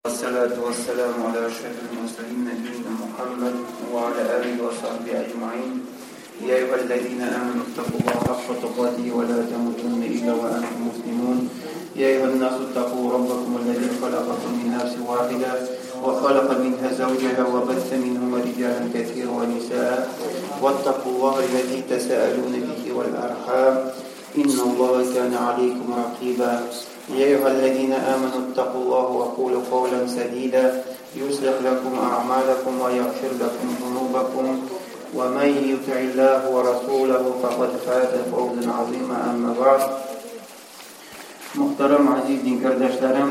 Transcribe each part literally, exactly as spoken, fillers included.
والصلاة والسلام على أشرف المرسلين نبينا محمد وعلى آله وصحبه أجمعين. يا أيها الذين آمنوا اتقوا الله حق تقاته ولا تموتن إلا وأنتم مسلمون. يا أيها الناس اتقوا ربكم الذي خلقكم من نفس واحدة وخلق منها زوجها وبث منهما رجالا كثيرا ونساء واتقوا الله الذي تساءلون به والأرحام إن الله كان عليكم رقيبا. يا أيها الذين آمنوا اتقوا الله وقولوا قولا سديدا يصلح لكم أعمالكم ويغفر لكم ذنوبكم ومن يطع الله ورسوله فقد فاز فوزا عظيما. أما بعد. Muhtaram aziz din kardeşlerim,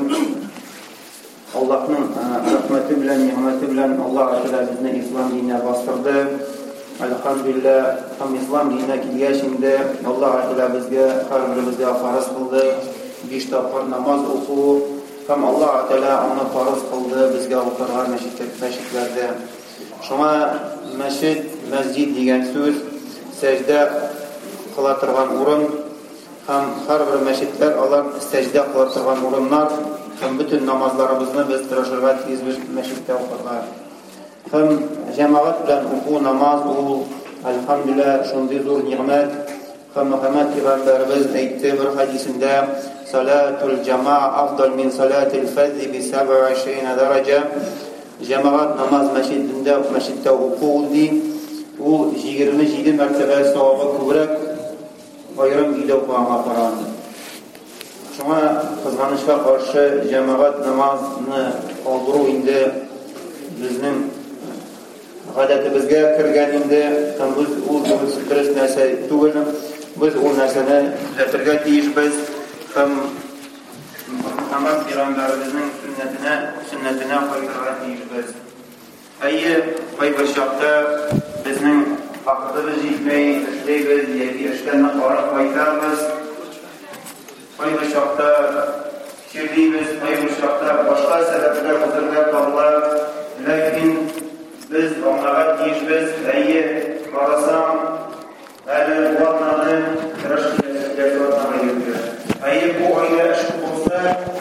Allah'ın rahmeti bilen, nimeti bilen Allah Teala bizni İslam dinine bastırdı. Elhamdülillah, hem İslam dinine gelişinde Allah Teala bizge kalbimizde farz kıldı. Beş tapar namaz oku, hem Allah Teala onu farz kıldı bizge okurlar meşriklerde. Şuna meşrit, mescid diyen söz, secde kılatırgan urun. Hem her bir meşitler alan secde kılatırgan urunlar, hem bütün namazlarımızı biz tıraşırga tizmiş meşitte okurlar. Hem cemaat bilen oku namaz o, elhamdülillah şundi zor nimet. Hem Muhammed Peygamberimiz aytti bir hadisinde salatul cema'a afdal min salatil fadhi bi sab'a ve işrine derece. Cemaat namaz meşidinde, meşitte oku oldu. O yirmi yedi mertebe sevabı kübrek ayrım ile okuğama farandı. Şuna kızganışa karşı cemaat namazını kaldırı indi bizning g'adatimizga kirganingda biz u o'zimiz narsa tugul, biz u narsani tuzatirga tiyishmiz. Ham Muhammad Peygamberimizning sunnatini sunnatini qo'ydirga tiyishmiz. Ayyi qo'y bir shaqda bizning vaqtimiz yetmay ishlaymiz, yoki ishlarni qarab qo'yamiz. Qo'y bir shaqda shirlaymiz, qo'y bir shaqda boshqa sabablar huzurga tog'lar. Lakin biz onlara tiyishmiz, ayyi qarasam hali vatnani kirishga yurdi. Ayyi bu oyda ish bo'lsa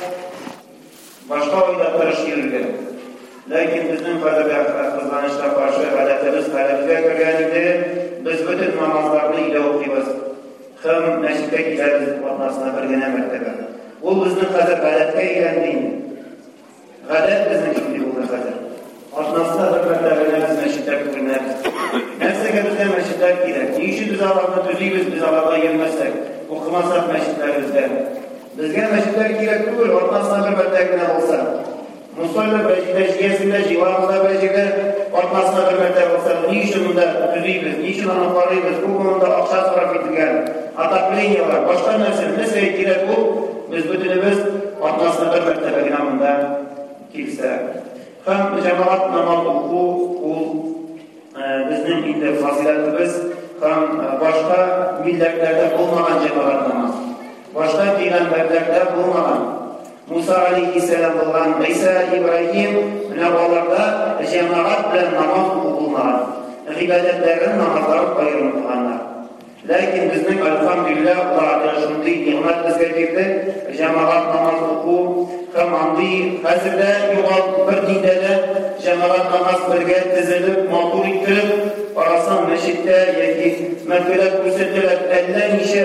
boshqa oyda qilish yurdi. Lakin bizning hozirgi qizg'anishga qarshi g'alatimiz qalbga kirganida biz butun namozlarni ila o'qiymiz. Ham masjidga kelamiz vatnasina birgina martaba. U bizning hozir g'alatga aylandik. G'alat bizning shunday bo'ldi hozir. Ortasında bir mertebelerimiz meşitler kurulmamız. Neslige bize meşitler gider. Nişi biz Allah'la düzüyüz, biz Allah'la girmezsek, okumazsak meşitlerimizde. Bizge meşitler girek değil, ortasında bir mertebine olsa. Musallı becide, şiyesinde, civarında becide, ortasında bir mertebe olsa. Nişi bunda düzüyüz, nişi anahtarıyız, bu konuda akşa sarf edilgen, ataklenya var, başka nesil, nesile girek bu, biz bütünümüz ortasında bir mertebe inamında kilse. Hem cemaat namaz oku, o bizning indi faziletimiz, hem başka milletlerde bulmagan cemaat namaz. Başka peygamberlerde bulmagan. Musa aleyhisselam bulgan, İsa, İbrahim, Nebalarda cemaat bilen namaz okulmagan. İbadetlerin namazları ayrılmaganlar. Lakin bizning elhamdülillah Allah'a şunday nimet bizge girdi. Cemaat namaz oku, hem andi hazırda yo'q bir dindada cemaat namaz birga tizilib, ma'qul etib, arasan masjidda yoki markalar ko'rsatilib, elli nisha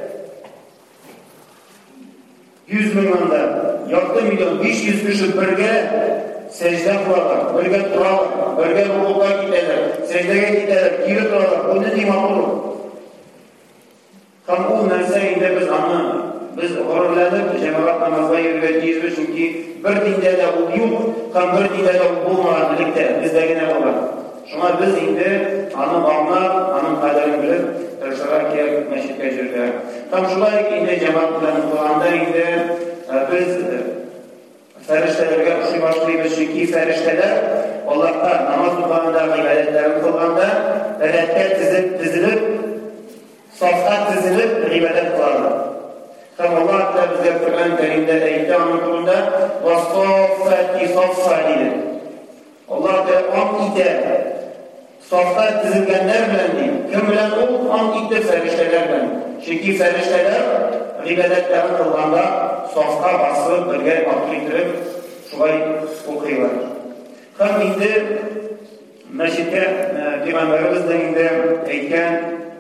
yuz millionda, yarti million, besh yuz kishi birga secde qiladilar, birga turadilar, birga rukuga ketadilar, secdaga ketadilar, kelib turadilar. Buni nima ma'qul? Ham u narsa endi biz ana biz g'ururlanib jamoat namozga yurganimiz chunki bir dinda da u yo'q, ham bir dinda da bo'lmaganlikda bizdagina bor. Shuna biz endi ani anglab, ani qadrini bilib tirishlar kerak masjidga yurgan. Ham shulay endi jamoat bilan qilganda endi biz farishtalarga o'xshay boshlaymiz chunki farishtalar Allohga namoz o'qiganda, ibodatlarni qilganda daraxtga tizilib, tizilib safqa tizilib ibodat qiladi. Hem Allah Teala bize Kur'an-ı Kerim'de ayette anlatımında "Vassafati saffa" dedi. Allah Teala ant ite safqa tizilgenler bilen değil. Kim bilen o ant ite ferişteler bilen. Çünkü ferişteler ibadetlerini kılganda safqa basıp birge atlayıp шулай укыйлар. Һәм инде мәчеткә Пәйгамбәребезнең инде әйткән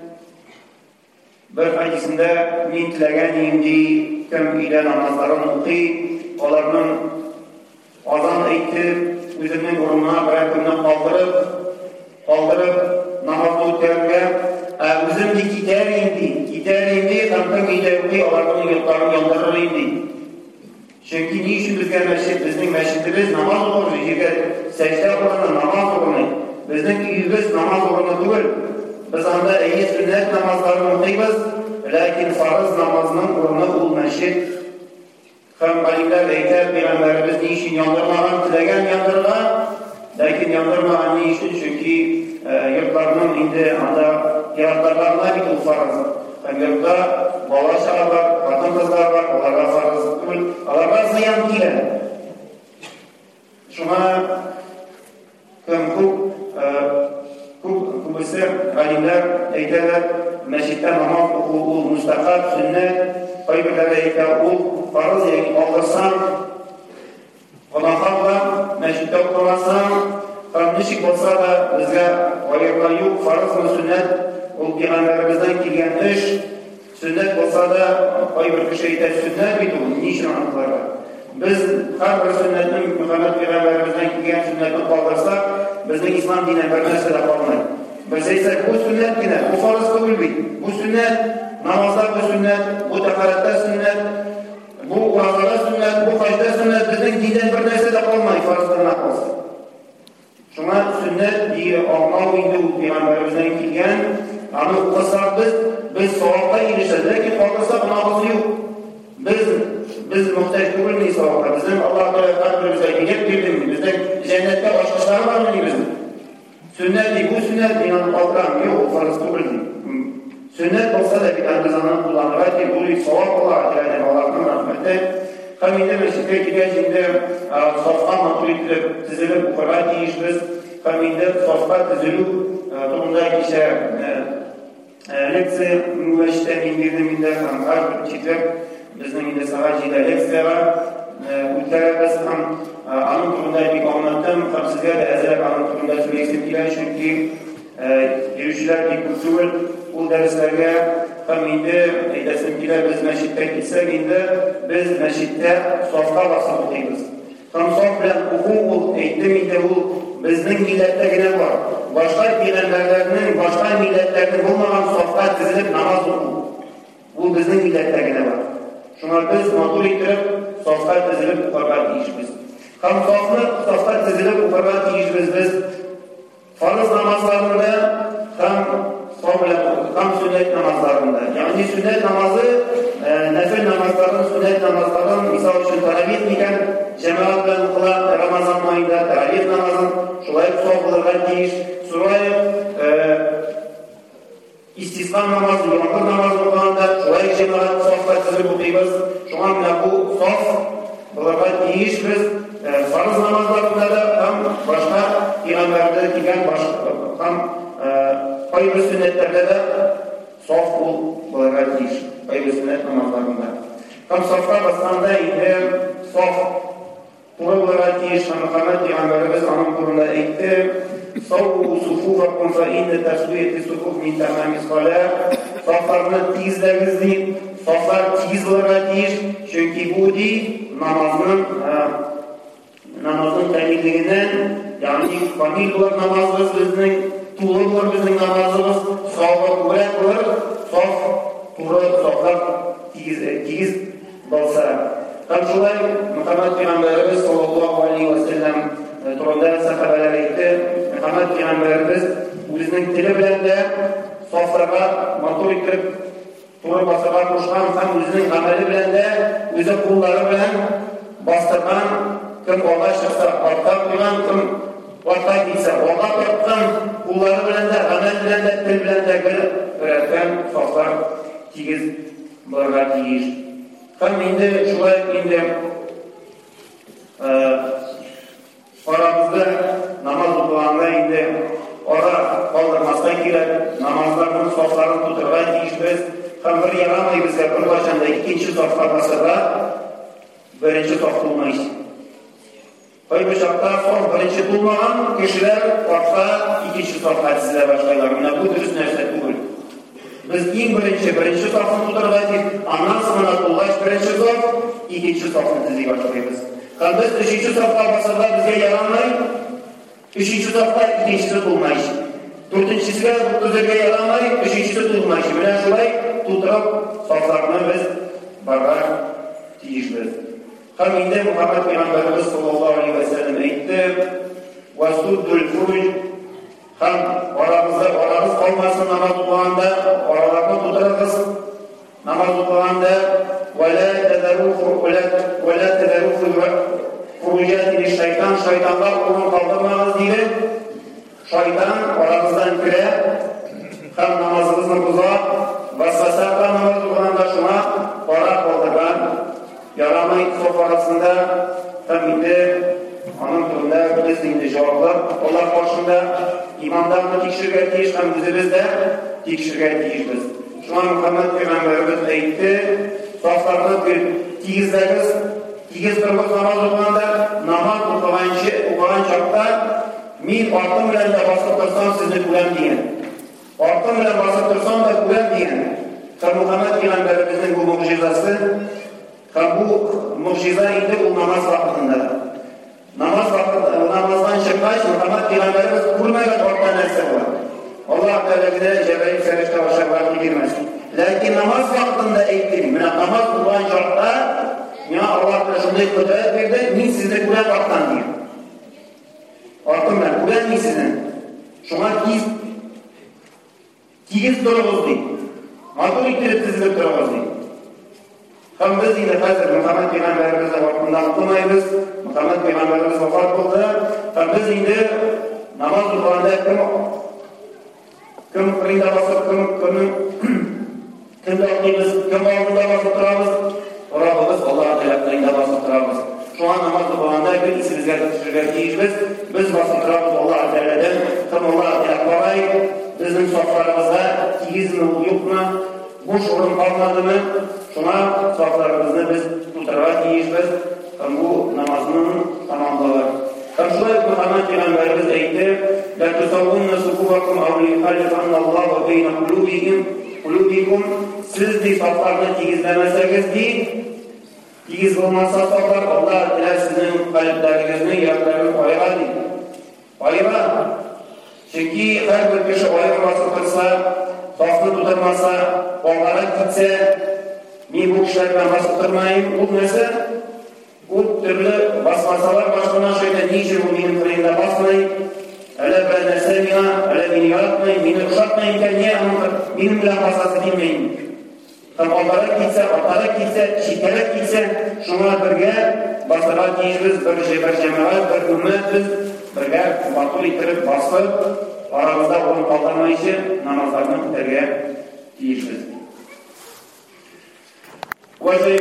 бер хадисендә мин теләгән инде кем өйдә намазларын укый, аларның азан әйтеп, үзенең урынына берәр көнне калдырып, калдырып намазны үткәрергә, үзем дә китәр инде, китәр инде, һәм кем өйдә укый, аларның йортларын яндырыр инде. Чөнки ни өчен безгә мәчет, безнең мәчетебез намаз укыр, җиргә сәҗдә урыны, намаз урыны. Безнең өебез намаз урыны түгел. Biz anda әйе сүннәт намазларын укыйбыз, ләкин фарыз намазның урыны ул мәчет. Һәм галимләр әйтә, Пәйгамбәребез ни өчен яндырмаган, теләгән яндырырга, ләкин яндырмаган ни өчен? Чөнки йортларның инде анда йортларына бит ул фарыз. Һәм йортта бала-чага бар, хатын-кызлар бар, аларга фарыз түгел, аларга зыян килә. Шуңа кем күп күбесе галимләр әйтәләр, мәчеттә намаз уку ул мустахаб, сүннәт, кайберләре әйтә, ул фарыз, ягъни алгырсаң, гынаһка мәчеттә укымасаң, һәм ничек булса да безгә аерма юк, фарызмы, сүннәт, ул Пәйгамбәребездән килгән эш, сүннәт булса да кайбер кеше әйтә, сүннәт бит ул, ни өчен аныкларга? Biz һәрбер сүннәтнең Мөхәммәд Пәйгамбәребездән килгән сүннәтне калдырсак, безнең ислам дине бер нәрсә дә калмый. Biz әйтсәк, бу сүннәт генә, бу фарыз түгел бит. Бу сүннәт, намазда бу сүннәт, бу тәһарәттә сүннәт, бу уразада сүннәт, бу хаҗда сүннәт, безнең диндән бер нәрсә дә калмый, фарыздан калса. Шуңа сүннәт дие алмау инде ул Пәйгамбәребездән килгән, аны укысак без, без савапка ирешәбез, ләкин калдырсак намаз юк. Biz biz muhtaç түгелмиз савапка. Безнең Аллаһ Тәгалә һәрберебезгә билет бирде. Безнең җәннәткә ачкычлары бармы безнең? Сүннәт ди, бу сүннәт дигән калдырам, юк, фарыз түгел ди. Сүннәт булса да бит без аны кулланырга ди, бу савап була, ягъни Аллаһның рәхмәте. Һәм инде мәчеткә килгәч инде сафка матур итеп тезелеп укырга тиешбез. Һәм инде сафка тезелү турында кичә лекция мәчеттә мин бирдем инде, һәм һәр четверг bizning inде сәгать җиде лекцияга үткәрәбез, һәм аның турында бик аңлаттым, һәм сезгә дә әзрәк аның турында сөйләгән килә, чөнки йөрүчеләр бик күп түгел ул дәресләргә. Һәм инде әйтәсем килә, без мәчеткә килсәк, инде без мәчеттә сафка басып укыйбыз. Һәм саф белән уку ул, әйттем инде, ул безнең милләттә генә бар. Башка пәйгамбәрләрнең, башка милләтләрнең булмаган сафка тезелеп намаз уку, ул безнең милләттә генә бар. Шуңа без матур итеп сафка тезелеп укырга тиешбез. Һәм сафны сафка тезелеп укырга тиешбез без фарыз намазларында һәм һәм сүннәт намазларында. Ягъни сүннәт намазы, нәфил намазларын, сүннәт намазларын, мисал өчен таравих дигән җәмәгать белән укыла, Рамазан аенда таравих намазын шулай саф булырга тиеш. Шулай истисқа намазы, яңгыр намазы укыганда шулай җәмәгать сафка тезелеп укыйбыз. Шуңа менә бу саф булырга тиешбез. Фарыз намазларында да һәм башка пәйгамбәрдән килгән башка һәм кайбер сүннәтләрдә дә саф булырга тиеш. Кайбер сүннәт намазларында. Һәм сафка басканда инде саф булырга тиеш. Мөхәммәд пәйгамбәребез аның турында әйтте: "Савву суфуфакум фа инна тасвiyati sufuf min tamamис салат." Сафларны тизләгез ди, сафлар тиз булырга тиеш, чөнки бу ди намазның намазның тәминлегеннән, ягъни камил булыр намазыбыз безнең, тулы булыр безнең намазыбыз, савабы күбрәк булыр, саф, туры сафлар тиз булса. Һәм шулай Мөхәммәд пәйгамбәребез саллаллаһу алейхи ва саллям турында сахабалар әйтте, Мөхәммәд пәйгамбәребез үзенең теле белән дә сафларга матур итеп туры басырга кушкан, һәм үзенең гамәле белән дә, үзе куллары белән бастырган, кем алга чыкса артка куйган, кем артка китсә алга тарткан, куллары белән дә, гамәл белән дә, тел белән дә өйрәткән сафлар тигез булырга тиеш. Һәм инде шулай инде арамызда намаз укыганда инде ара калдырмаска кирәк, намазларның сафларын тутырга тиешбез. Һәм бер ярамый безгә беркайчан да икенче сафка басырга, беренче саф булмый. Бәйбі шақта соң бірінші тулмаған кешілер артқа екінші сапқа тізіле башлайлар. Мына бұл дұрыс нәрсе түгел. Biz ең бірінші бірінші сапын тудырып айтып, анан соңына тулғаш бірінші сап, екінші сапын тізе башлаймыз. Хан біз үшінші сапқа басарда бізге ярамай, үшінші сапқа екіншісі тулмайшы. Төртіншісіге біздерге ярамай, үшіншісі тулмайшы. Мына шулай тудырып саптарына біз барға тиішміз. Хан енді Мұхаммед Пейғамбарымыз саллаллаху алейхи ва саллям айтты: "Васуддул фуруж", хан арамызда арамыз қалмасын намаз оқығанда, араларны тудырыңыз. Намаз оқығанда "Вала тадару вала тадару фуружати лиш-шайтан", шайтанға орын қалдырмаңыз дейді. Шайтан арамыздан кіре, хан намазымызды бұза, басқасаққа намаз оқығанда шума пара қалдырған ярамай соқ арасында һәм инде аның турында біз инде жауаплап, Аллаһ башында имандарны тикшергә тиеш һәм үзебез дә тикшергә тиешбез. Шуңа Мөхәммәд Пәйгамбәрбез әйтте: "Сафларны тигезләгез, тигез торгыз намаз укыганда, намаз укыганчы укыган чакта мин артым белән дә басып торсам сезне күрәм" дигән. Артым белән басып торсам да күрәм дигән. Һәм Мөхәммәд Пәйгамбәрбезнең бу мөгъҗизасы, һәм бу мөгъҗиза инде ул намаз вакытында. Намаз вакытында намаздан чыккач, Мөхәммәд Пәйгамбәрбез күрмәгән артта нәрсә бар. Аллаһ Тәгалә Җәбраил фәрештә ашарга кирмәс. Ләкин намаз вакытында әйтте, менә намаз укыган чакта, миңа Аллаһ Тәгалә шундый кудрәт бирде, мин сезне күрәм арттан дигән. Артым белән күрәм мин сезне. Шуңа тиз тигез торыгыз ди. Матур итеп тезелеп торыгыз ди. Һәм без инде хәзер Мөхәммәд Пәйгамбәрбезнең вакытында укымайбыз. Мөхәммәд Пәйгамбәрбез вафат булды. Һәм без инде намаз укыганда кем кем кырында басып, кем кем кемдә укыйбыз, кем алдында басып торабыз. Раббыбыз Аллаһ Тәгалә кырында басып торабыз. Шуңа намаз укыганда бер исебезгә төшергә тиешбез. Без басып торабыз Аллаһ Тәгаләдән. Һәм Аллаһ Тәгалә карай, безнең сафларыбызда тигезме, юкмы, буш урын калмадымы? Шуңа сафларыбызны biz тутырга тиешбез. Һәм бу намазның тамамлыгы. Һәм шулай Мөхәммәд Пәйгамбәрбез әйтте: "Ла тусаввунна суфуфакум ау лихалифанна Аллаһу бейна кулубихим кулубикум", сез ди сафларны тигезләмәсәгез ди, тигез булмаса сафлар, Аллаһ Тәгалә сезнең калпларыгызны, якларыгызны айыра ди. Айыра. Чөнки һәрбер кеше айыра басып торса, сафны тутырмаса, алгарак китсә, мин бу кешеләргә басып тормайым, ул нәрсә? Ул төрле басмасалар башкана шәйтан ничек ул минем кырыйда басмый? Әле бер нәрсә миңа, әле мине яратмый, мине ошатмый икән, не минем белән басасы димәйм. Һәм алгарак китсә, артарак китсә, читкәрәк китсә, шуңа бергә басырга тиешбез, бер җәбер җәмәгать, бер өммәт без бергә батыл итеп басып, арабызда урын калдырмайчы намазларны үтәргә тиешбез.